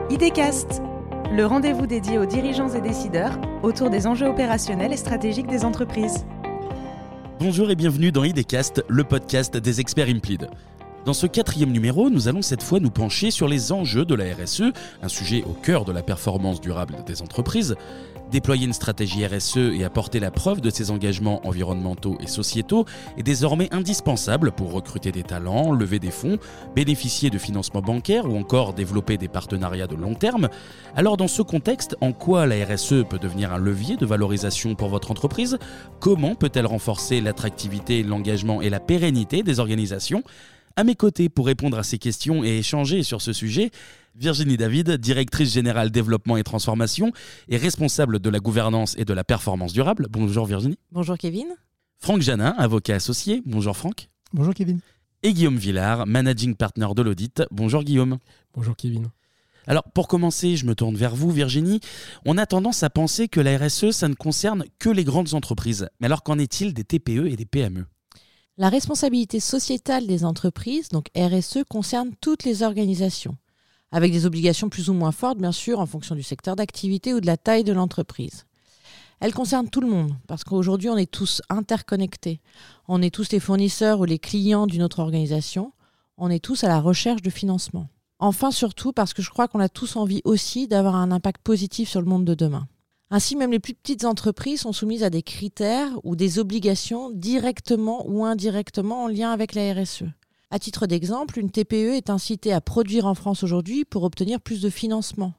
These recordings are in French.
IDCast, le rendez-vous dédié aux dirigeants et décideurs autour des enjeux opérationnels et stratégiques des entreprises. Bonjour et bienvenue dans IDCast, le podcast des experts Implid. Dans ce 4e numéro, nous allons cette fois nous pencher sur les enjeux de la RSE, un sujet au cœur de la performance durable des entreprises. Déployer une stratégie RSE et apporter la preuve de ses engagements environnementaux et sociétaux est désormais indispensable pour recruter des talents, lever des fonds, bénéficier de financements bancaires ou encore développer des partenariats de long terme. Alors dans ce contexte, en quoi la RSE peut devenir un levier de valorisation pour votre entreprise ? Comment peut-elle renforcer l'attractivité, l'engagement et la pérennité des organisations ? À mes côtés pour répondre à ces questions et échanger sur ce sujet, Virginie David, directrice générale développement et transformation et responsable de la gouvernance et de la performance durable. Bonjour Virginie. Bonjour Kevin. Franck Janin, avocat associé. Bonjour Franck. Bonjour Kevin. Et Guillaume Villard, managing partner de l'audit. Bonjour Guillaume. Bonjour Kevin. Alors pour commencer, je me tourne vers vous Virginie. On a tendance à penser que la RSE, ça ne concerne que les grandes entreprises. Mais alors qu'en est-il des TPE et des PME ? La responsabilité sociétale des entreprises, donc RSE, concerne toutes les organisations, avec des obligations plus ou moins fortes, bien sûr, en fonction du secteur d'activité ou de la taille de l'entreprise. Elle concerne tout le monde, parce qu'aujourd'hui, on est tous interconnectés. On est tous les fournisseurs ou les clients d'une autre organisation. On est tous à la recherche de financement. Enfin, surtout, parce que je crois qu'on a tous envie aussi d'avoir un impact positif sur le monde de demain. Ainsi, même les plus petites entreprises sont soumises à des critères ou des obligations directement ou indirectement en lien avec la RSE. À titre d'exemple, une TPE est incitée à produire en France aujourd'hui pour obtenir plus de financement.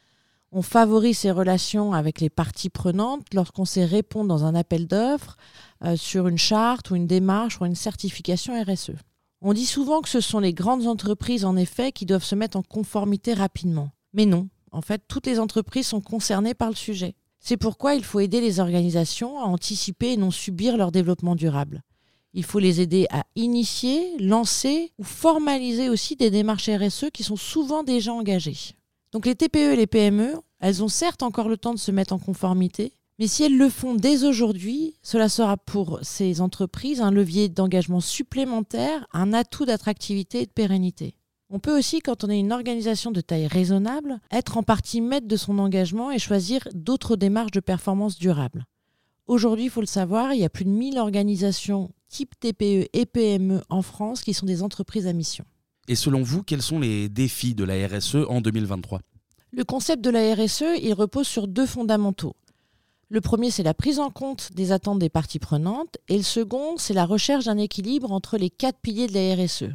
On favorise ces relations avec les parties prenantes lorsqu'on sait répondre dans un appel d'offres sur une charte ou une démarche ou une certification RSE. On dit souvent que ce sont les grandes entreprises, en effet, qui doivent se mettre en conformité rapidement. Mais non, en fait, toutes les entreprises sont concernées par le sujet. C'est pourquoi il faut aider les organisations à anticiper et non subir leur développement durable. Il faut les aider à initier, lancer ou formaliser aussi des démarches RSE qui sont souvent déjà engagées. Donc les TPE et les PME, elles ont certes encore le temps de se mettre en conformité, mais si elles le font dès aujourd'hui, cela sera pour ces entreprises un levier d'engagement supplémentaire, un atout d'attractivité et de pérennité. On peut aussi, quand on est une organisation de taille raisonnable, être en partie maître de son engagement et choisir d'autres démarches de performance durable. Aujourd'hui, il faut le savoir, il y a plus de 1000 organisations type TPE et PME en France qui sont des entreprises à mission. Et selon vous, quels sont les défis de la RSE en 2023 ? Le concept de la RSE, il repose sur 2 fondamentaux. Le premier, c'est la prise en compte des attentes des parties prenantes et le second, c'est la recherche d'un équilibre entre les 4 piliers de la RSE.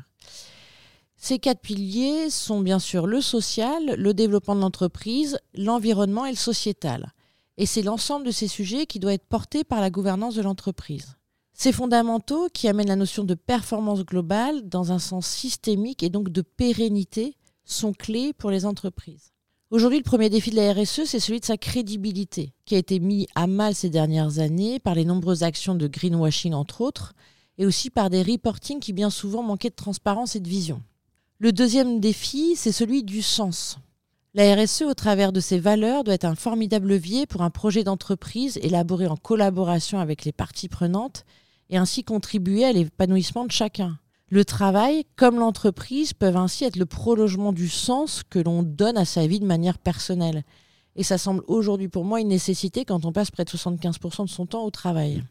Ces 4 piliers sont bien sûr le social, le développement de l'entreprise, l'environnement et le sociétal. Et c'est l'ensemble de ces sujets qui doit être porté par la gouvernance de l'entreprise. Ces fondamentaux qui amènent la notion de performance globale dans un sens systémique et donc de pérennité sont clés pour les entreprises. Aujourd'hui, le premier défi de la RSE, c'est celui de sa crédibilité, qui a été mis à mal ces dernières années par les nombreuses actions de greenwashing entre autres, et aussi par des reportings qui bien souvent manquaient de transparence et de vision. Le deuxième défi, c'est celui du sens. La RSE, au travers de ses valeurs, doit être un formidable levier pour un projet d'entreprise élaboré en collaboration avec les parties prenantes et ainsi contribuer à l'épanouissement de chacun. Le travail, comme l'entreprise, peuvent ainsi être le prolongement du sens que l'on donne à sa vie de manière personnelle. Et ça semble aujourd'hui pour moi une nécessité quand on passe près de 75% de son temps au travail.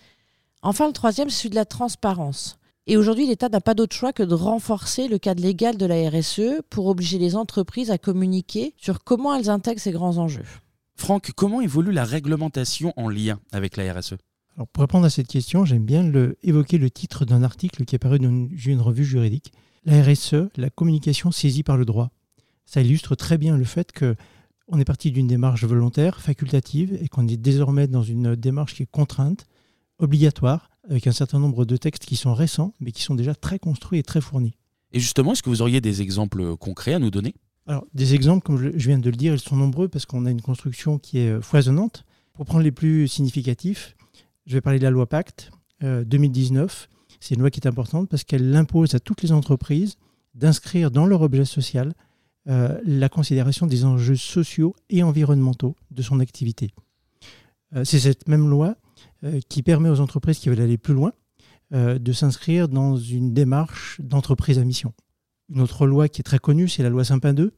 Enfin, le troisième, c'est celui de la transparence. Et aujourd'hui, l'État n'a pas d'autre choix que de renforcer le cadre légal de la RSE pour obliger les entreprises à communiquer sur comment elles intègrent ces grands enjeux. Franck, comment évolue la réglementation en lien avec la RSE ? Alors pour répondre à cette question, j'aime bien évoquer le titre d'un article qui est paru dans une revue juridique. La RSE, la communication saisie par le droit. Ça illustre très bien le fait qu'on est parti d'une démarche volontaire, facultative, et qu'on est désormais dans une démarche qui est contrainte, obligatoire, avec un certain nombre de textes qui sont récents, mais qui sont déjà très construits et très fournis. Et justement, est-ce que vous auriez des exemples concrets à nous donner ? Alors, des exemples, comme je viens de le dire, ils sont nombreux parce qu'on a une construction qui est foisonnante. Pour prendre les plus significatifs, je vais parler de la loi Pacte 2019. C'est une loi qui est importante parce qu'elle impose à toutes les entreprises d'inscrire dans leur objet social la considération des enjeux sociaux et environnementaux de son activité. C'est cette même loi qui permet aux entreprises qui veulent aller plus loin de s'inscrire dans une démarche d'entreprise à mission. Une autre loi qui est très connue, c'est la loi Sapin II.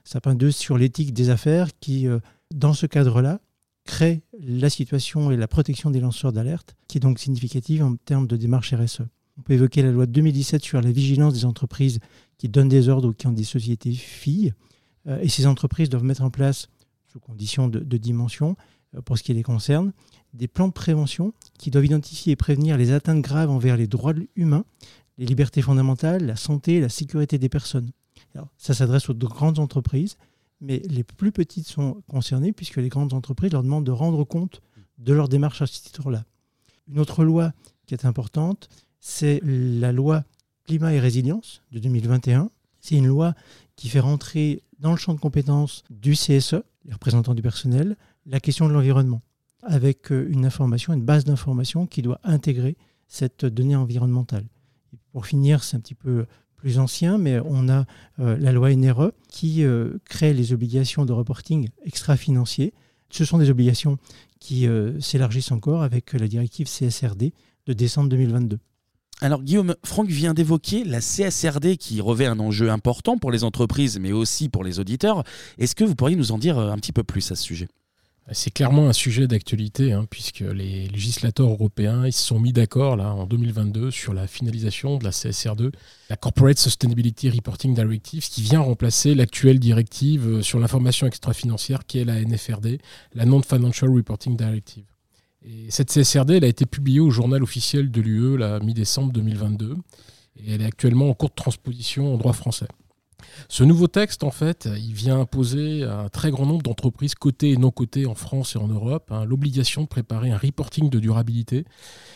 Sapin 2 sur l'éthique des affaires qui, dans ce cadre-là, crée la situation et la protection des lanceurs d'alerte, qui est donc significative en termes de démarche RSE. On peut évoquer la loi de 2017 sur la vigilance des entreprises qui donnent des ordres ou qui ont des sociétés filles. Et ces entreprises doivent mettre en place, sous conditions de dimension, pour ce qui les concerne, des plans de prévention qui doivent identifier et prévenir les atteintes graves envers les droits humains, les libertés fondamentales, la santé et la sécurité des personnes. Alors, ça s'adresse aux grandes entreprises, mais les plus petites sont concernées puisque les grandes entreprises leur demandent de rendre compte de leur démarche à ce titre-là. Une autre loi qui est importante, c'est la loi Climat et Résilience de 2021. C'est une loi qui fait rentrer dans le champ de compétences du CSE, les représentants du personnel, la question de l'environnement, avec une base d'information qui doit intégrer cette donnée environnementale. Et pour finir, c'est un petit peu plus ancien, mais on a la loi NRE qui crée les obligations de reporting extra-financier. Ce sont des obligations qui s'élargissent encore avec la directive CSRD de décembre 2022. Alors Guillaume, Franck vient d'évoquer la CSRD qui revêt un enjeu important pour les entreprises, mais aussi pour les auditeurs. Est-ce que vous pourriez nous en dire un petit peu plus à ce sujet ? C'est clairement un sujet d'actualité, puisque les législateurs européens ils se sont mis d'accord là, en 2022 sur la finalisation de la CSR2, la Corporate Sustainability Reporting Directive, qui vient remplacer l'actuelle directive sur l'information extra-financière qui est la NFRD, la Non-Financial Reporting Directive. Et cette CSRD elle a été publiée au journal officiel de l'UE la mi-décembre 2022 et elle est actuellement en cours de transposition en droit français. Ce nouveau texte, en fait, il vient imposer à un très grand nombre d'entreprises cotées et non cotées en France et en Europe l'obligation de préparer un reporting de durabilité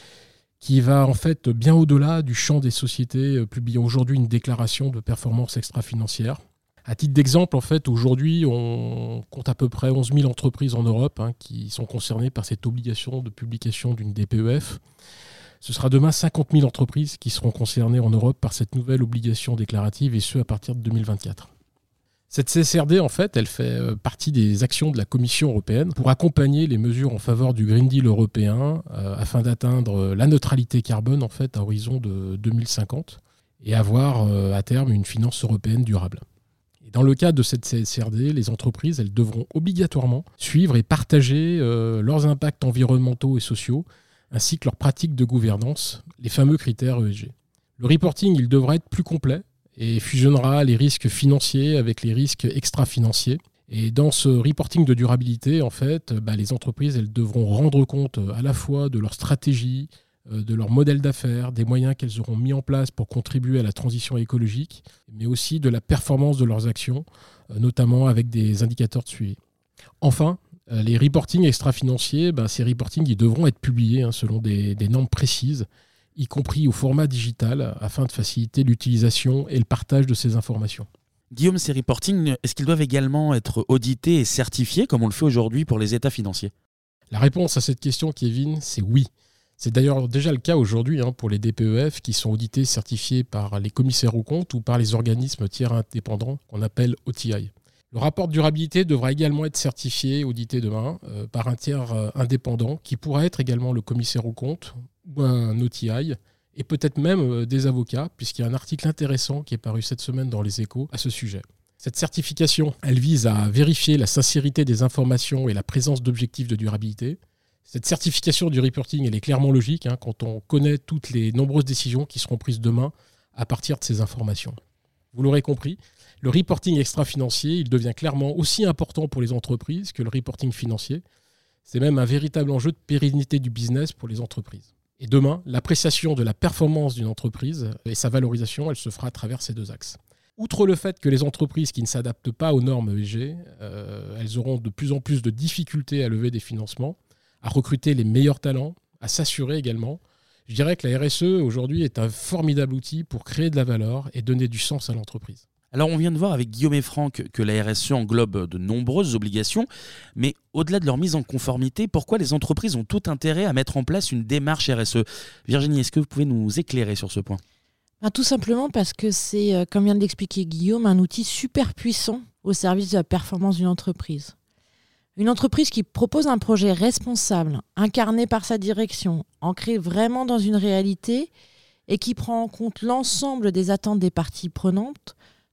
qui va en fait bien au-delà du champ des sociétés publiant aujourd'hui une déclaration de performance extra-financière. À titre d'exemple, en fait, aujourd'hui, on compte à peu près 11 000 entreprises en Europe qui sont concernées par cette obligation de publication d'une DPEF. Ce sera demain 50 000 entreprises qui seront concernées en Europe par cette nouvelle obligation déclarative, et ce à partir de 2024. Cette CSRD, en fait, elle fait partie des actions de la Commission européenne pour accompagner les mesures en faveur du Green Deal européen afin d'atteindre la neutralité carbone en fait, à horizon de 2050 et avoir à terme une finance européenne durable. Et dans le cadre de cette CSRD, les entreprises elles devront obligatoirement suivre et partager leurs impacts environnementaux et sociaux ainsi que leurs pratiques de gouvernance, les fameux critères ESG. Le reporting, il devra être plus complet et fusionnera les risques financiers avec les risques extra-financiers. Et dans ce reporting de durabilité, en fait, les entreprises elles devront rendre compte à la fois de leur stratégie, de leur modèle d'affaires, des moyens qu'elles auront mis en place pour contribuer à la transition écologique, mais aussi de la performance de leurs actions, notamment avec des indicateurs de suivi. Enfin, les reportings extra-financiers, ces reportings ils devront être publiés selon des normes précises, y compris au format digital, afin de faciliter l'utilisation et le partage de ces informations. Guillaume, ces reportings, est-ce qu'ils doivent également être audités et certifiés, comme on le fait aujourd'hui pour les états financiers ? La réponse à cette question, Kevin, c'est oui. C'est d'ailleurs déjà le cas aujourd'hui pour les DPEF qui sont audités et certifiés par les commissaires aux comptes ou par les organismes tiers indépendants qu'on appelle OTI. Le rapport de durabilité devra également être certifié, audité demain, par un tiers indépendant qui pourra être également le commissaire aux comptes ou un OTI et peut-être même des avocats, puisqu'il y a un article intéressant qui est paru cette semaine dans Les Échos à ce sujet. Cette certification, elle vise à vérifier la sincérité des informations et la présence d'objectifs de durabilité. Cette certification du reporting, elle est clairement logique quand on connaît toutes les nombreuses décisions qui seront prises demain à partir de ces informations. Vous l'aurez compris, le reporting extra-financier, il devient clairement aussi important pour les entreprises que le reporting financier. C'est même un véritable enjeu de pérennité du business pour les entreprises. Et demain, l'appréciation de la performance d'une entreprise et sa valorisation, elle se fera à travers ces deux axes. Outre le fait que les entreprises qui ne s'adaptent pas aux normes ESG, elles auront de plus en plus de difficultés à lever des financements, à recruter les meilleurs talents, à s'assurer également. Je dirais que la RSE aujourd'hui est un formidable outil pour créer de la valeur et donner du sens à l'entreprise. Alors on vient de voir avec Guillaume et Franck que la RSE englobe de nombreuses obligations, mais au-delà de leur mise en conformité, pourquoi les entreprises ont tout intérêt à mettre en place une démarche RSE ? Virginie, est-ce que vous pouvez nous éclairer sur ce point ? Tout simplement parce que c'est, comme vient de l'expliquer Guillaume, un outil super puissant au service de la performance d'une entreprise. Une entreprise qui propose un projet responsable, incarné par sa direction, ancré vraiment dans une réalité et qui prend en compte l'ensemble des attentes des parties prenantes,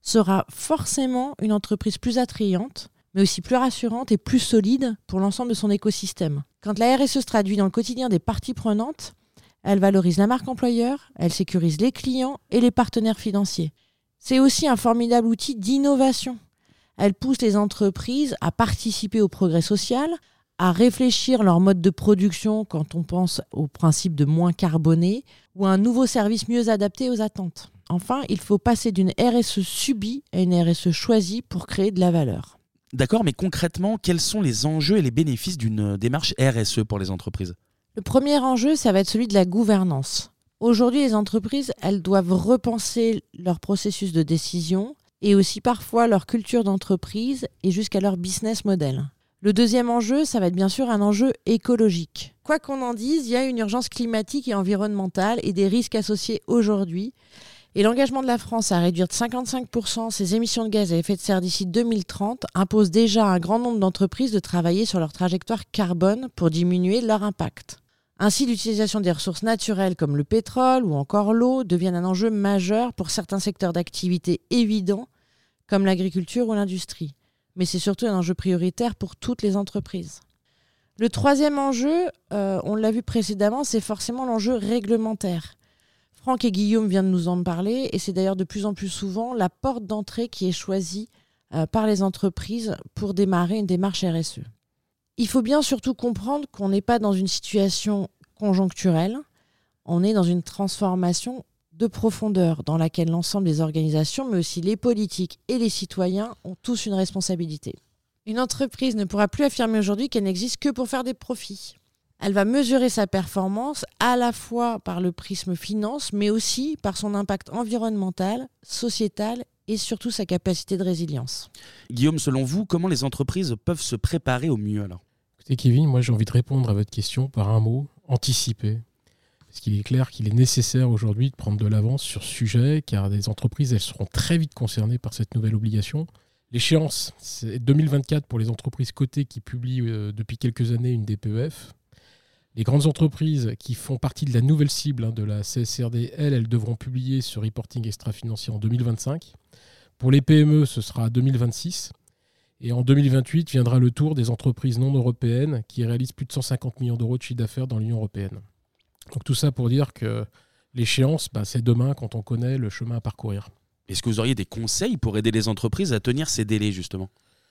sera forcément une entreprise plus attrayante, mais aussi plus rassurante et plus solide pour l'ensemble de son écosystème. Quand la RSE se traduit dans le quotidien des parties prenantes, elle valorise la marque employeur, elle sécurise les clients et les partenaires financiers. C'est aussi un formidable outil d'innovation. Elle pousse les entreprises à participer au progrès social, à réfléchir leur mode de production quand on pense au principe de moins carboné ou à un nouveau service mieux adapté aux attentes. Enfin, il faut passer d'une RSE subie à une RSE choisie pour créer de la valeur. D'accord, mais concrètement, quels sont les enjeux et les bénéfices d'une démarche RSE pour les entreprises ? Le premier enjeu, ça va être celui de la gouvernance. Aujourd'hui, les entreprises, elles doivent repenser leur processus de décision et aussi parfois leur culture d'entreprise et jusqu'à leur business model. Le deuxième enjeu, ça va être bien sûr un enjeu écologique. Quoi qu'on en dise, il y a une urgence climatique et environnementale et des risques associés aujourd'hui. Et l'engagement de la France à réduire de 55% ses émissions de gaz à effet de serre d'ici 2030 impose déjà à un grand nombre d'entreprises de travailler sur leur trajectoire carbone pour diminuer leur impact. Ainsi, l'utilisation des ressources naturelles comme le pétrole ou encore l'eau deviennent un enjeu majeur pour certains secteurs d'activité évidents comme l'agriculture ou l'industrie. Mais c'est surtout un enjeu prioritaire pour toutes les entreprises. Le troisième enjeu, on l'a vu précédemment, c'est forcément l'enjeu réglementaire. Franck et Guillaume viennent de nous en parler et c'est d'ailleurs de plus en plus souvent la porte d'entrée qui est choisie par les entreprises pour démarrer une démarche RSE. Il faut bien surtout comprendre qu'on n'est pas dans une situation conjoncturelle, on est dans une transformation de profondeur dans laquelle l'ensemble des organisations, mais aussi les politiques et les citoyens ont tous une responsabilité. Une entreprise ne pourra plus affirmer aujourd'hui qu'elle n'existe que pour faire des profits. Elle va mesurer sa performance à la fois par le prisme finance, mais aussi par son impact environnemental, sociétal et surtout sa capacité de résilience. Guillaume, selon vous, comment les entreprises peuvent se préparer au mieux alors ? Écoutez Kevin, moi j'ai envie de répondre à votre question par un mot, anticiper. Parce qu'il est clair qu'il est nécessaire aujourd'hui de prendre de l'avance sur ce sujet, car les entreprises elles seront très vite concernées par cette nouvelle obligation. L'échéance, c'est 2024 pour les entreprises cotées qui publient depuis quelques années une DPEF. Les grandes entreprises qui font partie de la nouvelle cible de la CSRD, elles devront publier ce reporting extra-financier en 2025. Pour les PME, ce sera 2026. Et en 2028 viendra le tour des entreprises non européennes qui réalisent plus de 150 millions d'euros de chiffre d'affaires dans l'Union européenne. Donc tout ça pour dire que l'échéance, c'est demain quand on connaît le chemin à parcourir. Est-ce que vous auriez des conseils pour aider les entreprises à tenir ces délais justement ?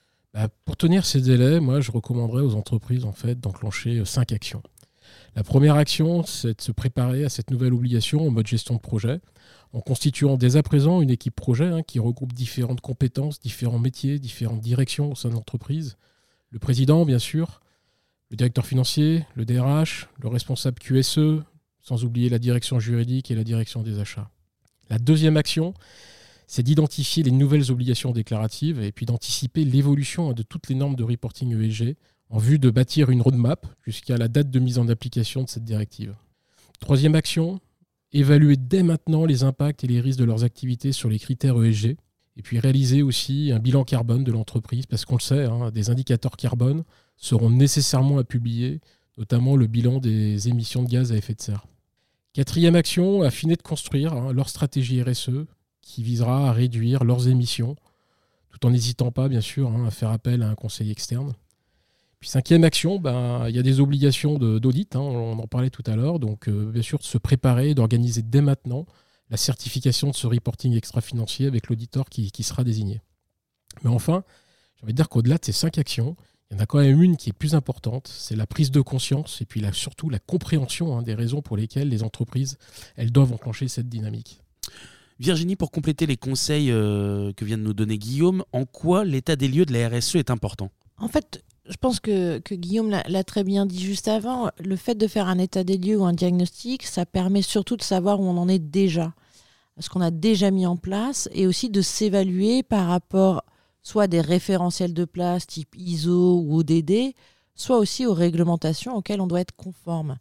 Pour tenir ces délais, moi je recommanderais aux entreprises en fait d'enclencher 5 actions. La première action, c'est de se préparer à cette nouvelle obligation en mode gestion de projet, en constituant dès à présent une équipe projet qui regroupe différentes compétences, différents métiers, différentes directions au sein de l'entreprise. Le président, bien sûr, le directeur financier, le DRH, le responsable QSE, sans oublier la direction juridique et la direction des achats. La deuxième action, c'est d'identifier les nouvelles obligations déclaratives et puis d'anticiper l'évolution de toutes les normes de reporting ESG en vue de bâtir une roadmap jusqu'à la date de mise en application de cette directive. Troisième action, évaluer dès maintenant les impacts et les risques de leurs activités sur les critères ESG et puis réaliser aussi un bilan carbone de l'entreprise parce qu'on le sait, des indicateurs carbone seront nécessairement à publier, notamment le bilan des émissions de gaz à effet de serre. Quatrième action, affiner de construire leur stratégie RSE qui visera à réduire leurs émissions, tout en n'hésitant pas, bien sûr, à faire appel à un conseil externe. Puis cinquième action, il y a des obligations d'audit, on en parlait tout à l'heure, donc bien sûr de se préparer, d'organiser dès maintenant la certification de ce reporting extra-financier avec l'auditeur qui sera désigné. Mais enfin, j'ai envie de dire qu'au-delà de ces 5 actions, il y en a quand même une qui est plus importante, c'est la prise de conscience et puis surtout la compréhension des raisons pour lesquelles les entreprises elles doivent enclencher cette dynamique. Virginie, pour compléter les conseils que vient de nous donner Guillaume, en quoi l'état des lieux de la RSE est important ? En fait, je pense que Guillaume l'a très bien dit juste avant, le fait de faire un état des lieux ou un diagnostic, ça permet surtout de savoir où on en est déjà, ce qu'on a déjà mis en place, et aussi de s'évaluer par rapport soit à des référentiels de place type ISO ou ODD, soit aussi aux réglementations auxquelles on doit être conforme.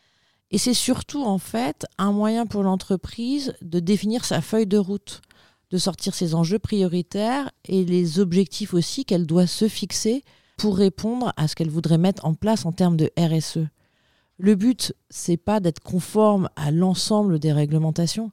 Et c'est surtout en fait un moyen pour l'entreprise de définir sa feuille de route, de sortir ses enjeux prioritaires et les objectifs aussi qu'elle doit se fixer pour répondre à ce qu'elle voudrait mettre en place en termes de RSE. Le but, c'est pas d'être conforme à l'ensemble des réglementations.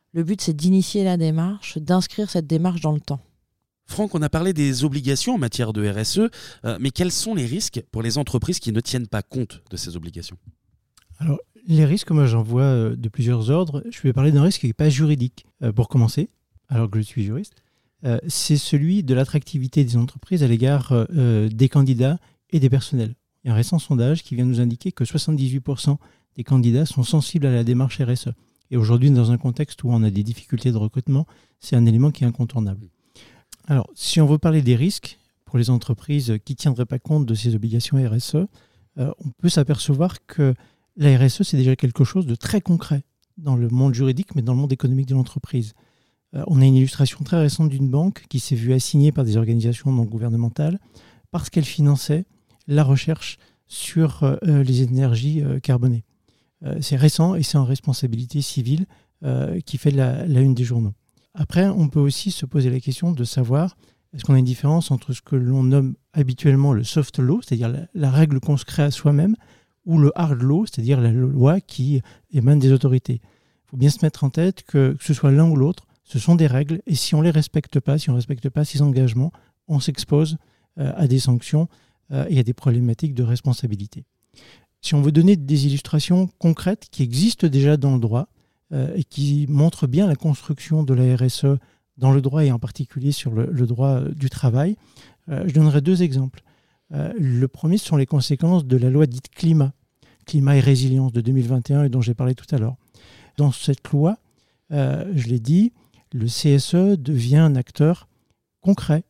Le but, c'est d'initier la démarche, d'inscrire cette démarche dans le temps. Franck, on a parlé des obligations en matière de RSE, mais quels sont les risques pour les entreprises qui ne tiennent pas compte de ces obligations ? Alors, les risques, moi j'en vois de plusieurs ordres. Je vais parler d'un risque qui n'est pas juridique. Pour commencer, alors que je suis juriste, c'est celui de l'attractivité des entreprises à l'égard des candidats et des personnels. Il y a un récent sondage qui vient nous indiquer que 78% des candidats sont sensibles à la démarche RSE. Et aujourd'hui, dans un contexte où on a des difficultés de recrutement, c'est un élément qui est incontournable. Alors, si on veut parler des risques pour les entreprises qui ne tiendraient pas compte de ces obligations RSE, on peut s'apercevoir que la RSE, c'est déjà quelque chose de très concret dans le monde juridique, mais dans le monde économique de l'entreprise. On a une illustration très récente d'une banque qui s'est vue assignée par des organisations non gouvernementales parce qu'elle finançait la recherche sur les énergies carbonées. C'est récent et c'est en responsabilité civile qui fait la une des journaux. Après, on peut aussi se poser la question de savoir est-ce qu'on a une différence entre ce que l'on nomme habituellement le soft law, c'est-à-dire la règle qu'on se crée à soi-même, ou le hard law, c'est-à-dire la loi qui émane des autorités. Il faut bien se mettre en tête que ce soit l'un ou l'autre, ce sont des règles, et si on ne les respecte pas, si on ne respecte pas ces engagements, on s'expose à des sanctions et à des problématiques de responsabilité. Si on veut donner des illustrations concrètes qui existent déjà dans le droit et qui montrent bien la construction de la RSE dans le droit et en particulier sur le droit du travail, je donnerai deux exemples. Le premier, ce sont les conséquences de la loi dite climat et résilience de 2021 et dont j'ai parlé tout à l'heure. Dans cette loi, je l'ai dit, le CSE devient un acteur concret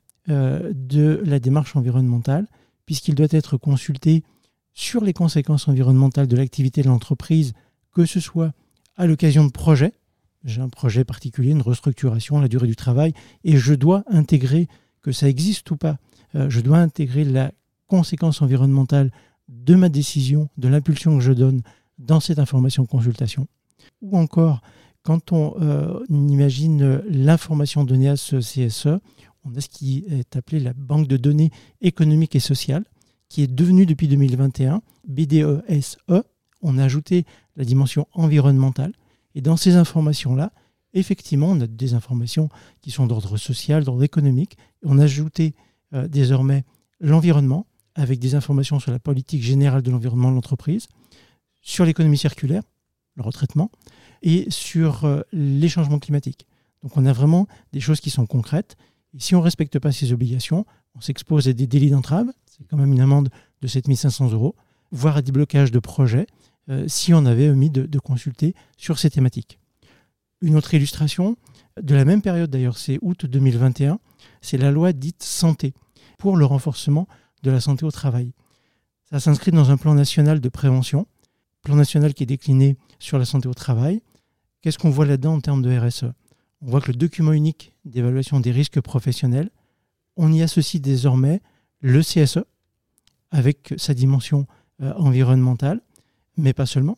de la démarche environnementale puisqu'il doit être consulté sur les conséquences environnementales de l'activité de l'entreprise, que ce soit à l'occasion de projets. J'ai un projet particulier, une restructuration, la durée du travail, et je dois intégrer, que ça existe ou pas, je dois intégrer la conséquence environnementale de ma décision, de l'impulsion que je donne dans cette information consultation. Ou encore, quand on imagine l'information donnée à ce CSE, on a ce qui est appelé la banque de données économiques et sociales, qui est devenue depuis 2021, BDESE. On a ajouté la dimension environnementale. Et dans ces informations-là, effectivement, on a des informations qui sont d'ordre social, d'ordre économique. On a ajouté désormais l'environnement, avec des informations sur la politique générale de l'environnement de l'entreprise, sur l'économie circulaire, le retraitement, et sur les changements climatiques. Donc on a vraiment des choses qui sont concrètes. Et si on ne respecte pas ces obligations, on s'expose à des délits d'entrave, c'est quand même une amende de 7 500 €, voire à des blocages de projets, si on avait omis de consulter sur ces thématiques. Une autre illustration, de la même période d'ailleurs, c'est août 2021, c'est la loi dite santé, pour le renforcement de la santé au travail. Ça s'inscrit dans un plan national de prévention, plan national qui est décliné sur la santé au travail. Qu'est-ce qu'on voit là-dedans en termes de RSE ? On voit que le document unique d'évaluation des risques professionnels, on y associe désormais le CSE, avec sa dimension environnementale, mais pas seulement.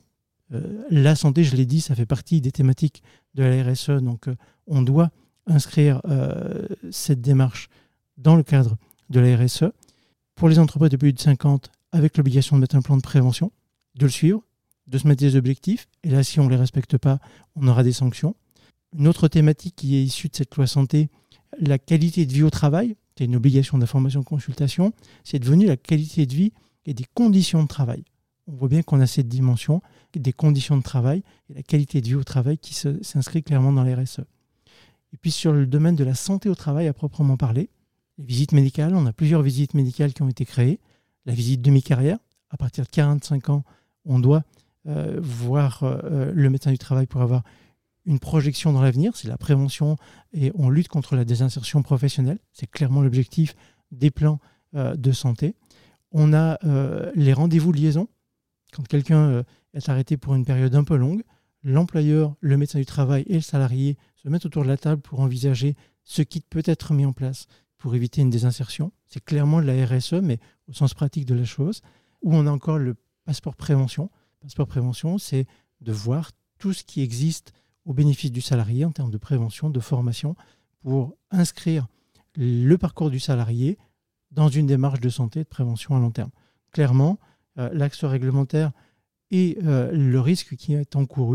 La santé, je l'ai dit, ça fait partie des thématiques de la RSE, donc on doit inscrire cette démarche dans le cadre de la RSE. Pour les entreprises de plus de 50, avec l'obligation de mettre un plan de prévention, de le suivre, de se mettre des objectifs, et là, si on ne les respecte pas, on aura des sanctions. Une autre thématique qui est issue de cette loi santé, la qualité de vie au travail, c'est une obligation d'information et de consultation, c'est devenu la qualité de vie et des conditions de travail. On voit bien qu'on a cette dimension des conditions de travail et la qualité de vie au travail qui s'inscrit clairement dans les RSE. Et puis sur le domaine de la santé au travail à proprement parler, les visites médicales, on a plusieurs visites médicales qui ont été créées. La visite de mi-carrière, à partir de 45 ans, on doit voir le médecin du travail pour avoir une projection dans l'avenir, c'est la prévention et on lutte contre la désinsertion professionnelle. C'est clairement l'objectif des plans de santé. On a les rendez-vous de liaison. Quand quelqu'un est arrêté pour une période un peu longue, l'employeur, le médecin du travail et le salarié se mettent autour de la table pour envisager ce qui peut être mis en place pour éviter une désinsertion. C'est clairement de la RSE, mais au sens pratique de la chose. Où on a encore le passeport prévention. Le passeport prévention, c'est de voir tout ce qui existe au bénéfice du salarié en termes de prévention, de formation, pour inscrire le parcours du salarié dans une démarche de santé et de prévention à long terme. Clairement, l'axe réglementaire et le risque qui est encouru,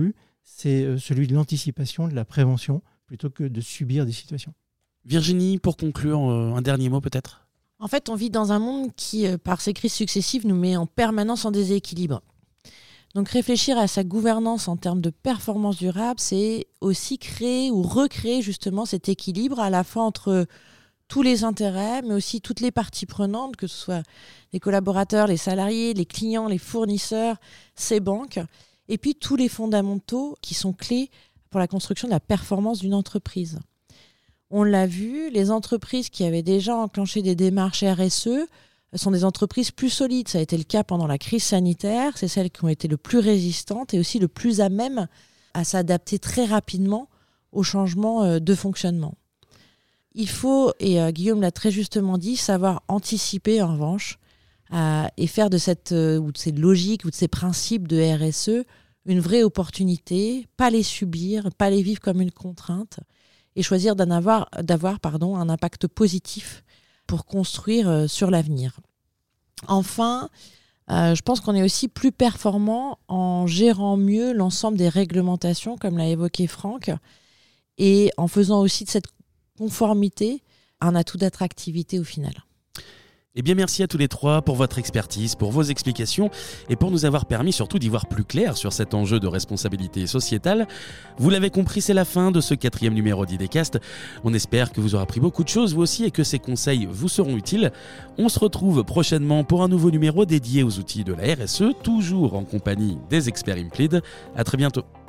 c'est celui de l'anticipation, de la prévention, plutôt que de subir des situations. Virginie, pour conclure, un dernier mot peut-être ? En fait, on vit dans un monde qui, par ses crises successives, nous met en permanence en déséquilibre. Donc réfléchir à sa gouvernance en termes de performance durable, c'est aussi créer ou recréer justement cet équilibre à la fois entre tous les intérêts, mais aussi toutes les parties prenantes, que ce soit les collaborateurs, les salariés, les clients, les fournisseurs, ces banques, et puis tous les fondamentaux qui sont clés pour la construction de la performance d'une entreprise. On l'a vu, les entreprises qui avaient déjà enclenché des démarches RSE sont des entreprises plus solides. Ça a été le cas pendant la crise sanitaire. C'est celles qui ont été le plus résistantes et aussi le plus à même à s'adapter très rapidement aux changements de fonctionnement. Il faut, et Guillaume l'a très justement dit, savoir anticiper en revanche et faire de cette logique ou de ces principes de RSE une vraie opportunité, pas les subir, pas les vivre comme une contrainte et choisir d'avoir un impact positif pour construire sur l'avenir. Enfin, je pense qu'on est aussi plus performant en gérant mieux l'ensemble des réglementations, comme l'a évoqué Franck, et en faisant aussi de cette conformité un atout d'attractivité au final. Eh bien, merci à tous les trois pour votre expertise, pour vos explications et pour nous avoir permis surtout d'y voir plus clair sur cet enjeu de responsabilité sociétale. Vous l'avez compris, c'est la fin de ce 4e numéro d'IDcast. On espère que vous aurez appris beaucoup de choses vous aussi et que ces conseils vous seront utiles. On se retrouve prochainement pour un nouveau numéro dédié aux outils de la RSE, toujours en compagnie des experts Implid. À très bientôt.